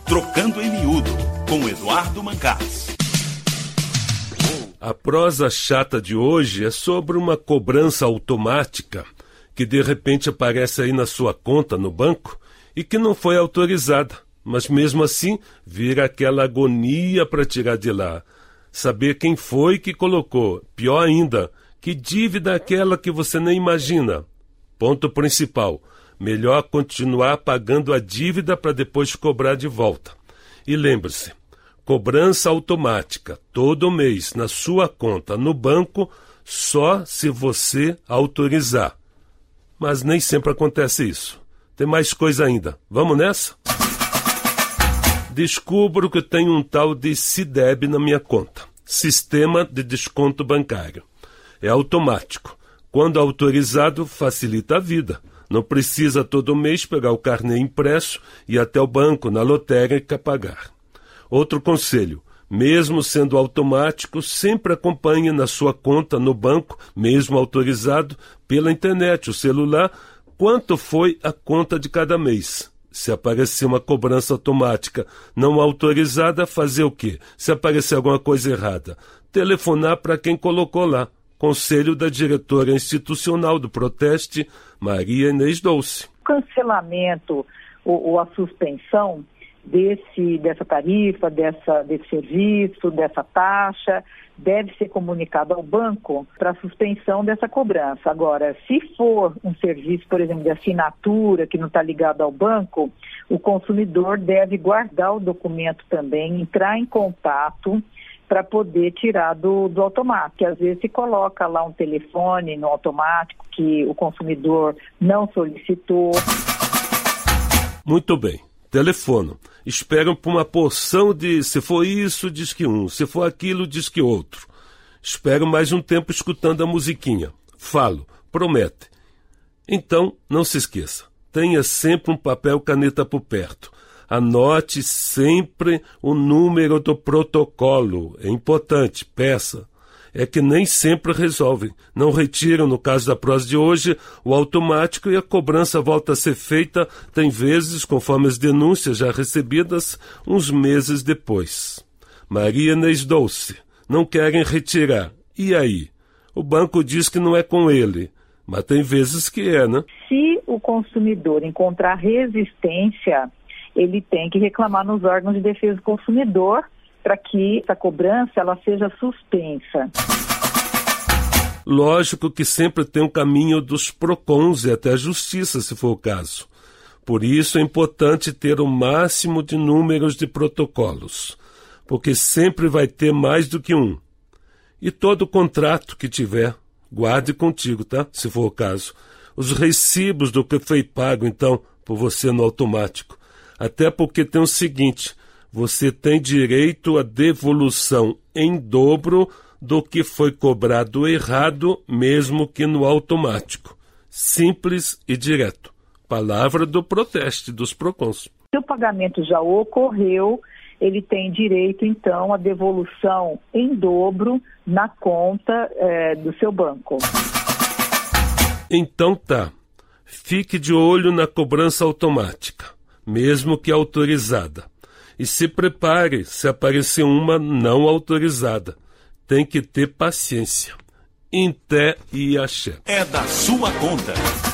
Trocando em Miúdo, com Eduardo Mancás. A prosa chata de hoje é sobre uma cobrança automática que de repente aparece aí na sua conta no banco e que não foi autorizada, mas mesmo assim vira aquela agonia para tirar de lá. Saber quem foi que colocou, pior ainda, que dívida é aquela que você nem imagina. Ponto principal, melhor continuar pagando a dívida para depois cobrar de volta. E lembre-se, cobrança automática, todo mês, na sua conta, no banco, só se você autorizar. Mas nem sempre acontece isso. Tem mais coisa ainda. Vamos nessa? Descubro que tem um tal de SIDEB na minha conta. Sistema de Desconto Bancário. É automático. Quando autorizado, facilita a vida. Não precisa todo mês pegar o carnê impresso e ir até o banco, na lotérica, pagar. Outro conselho, mesmo sendo automático, sempre acompanhe na sua conta no banco, mesmo autorizado, pela internet, o celular, quanto foi a conta de cada mês. Se aparecer uma cobrança automática não autorizada, fazer o quê? Se aparecer alguma coisa errada, telefonar para quem colocou lá. Conselho da diretora institucional do Proteste, Maria Inês Dolce. O cancelamento ou a suspensão dessa tarifa, desse serviço, dessa taxa, deve ser comunicado ao banco para a suspensão dessa cobrança. Agora, se for um serviço, por exemplo, de assinatura que não está ligado ao banco, o consumidor deve guardar o documento também, entrar em contato para poder tirar do automático. Às vezes se coloca lá um telefone no automático que o consumidor não solicitou. Muito bem. Telefonam. Esperam por uma porção de se for isso, diz que um, se for aquilo, diz que outro. Esperam mais um tempo escutando a musiquinha. Falo, promete. Então, não se esqueça. Tenha sempre um papel e caneta por perto. Anote sempre o número do protocolo. É importante, peça. É que nem sempre resolvem. Não retiram, no caso da prosa de hoje, o automático e a cobrança volta a ser feita, tem vezes, conforme as denúncias já recebidas, uns meses depois. Maria Inês Dolce, não querem retirar. E aí? O banco diz que não é com ele, mas tem vezes que é, né? Se o consumidor encontrar resistência, ele tem que reclamar nos órgãos de defesa do consumidor para que essa cobrança ela seja suspensa. Lógico que sempre tem um caminho dos PROCONs e até a justiça, se for o caso. Por isso é importante ter o máximo de números de protocolos, porque sempre vai ter mais do que um. E todo contrato que tiver, guarde contigo, tá? Se for o caso. Os recibos do que foi pago, então, por você no automático. Até porque tem o seguinte, você tem direito à devolução em dobro do que foi cobrado errado, mesmo que no automático. Simples e direto. Palavra do Proteste, dos PROCONs. Se o pagamento já ocorreu, ele tem direito, então, à devolução em dobro na conta do seu banco. Então tá. Fique de olho na cobrança automática, mesmo que autorizada. E se prepare se aparecer uma não autorizada. Tem que ter paciência. Em té e axé. É da sua conta.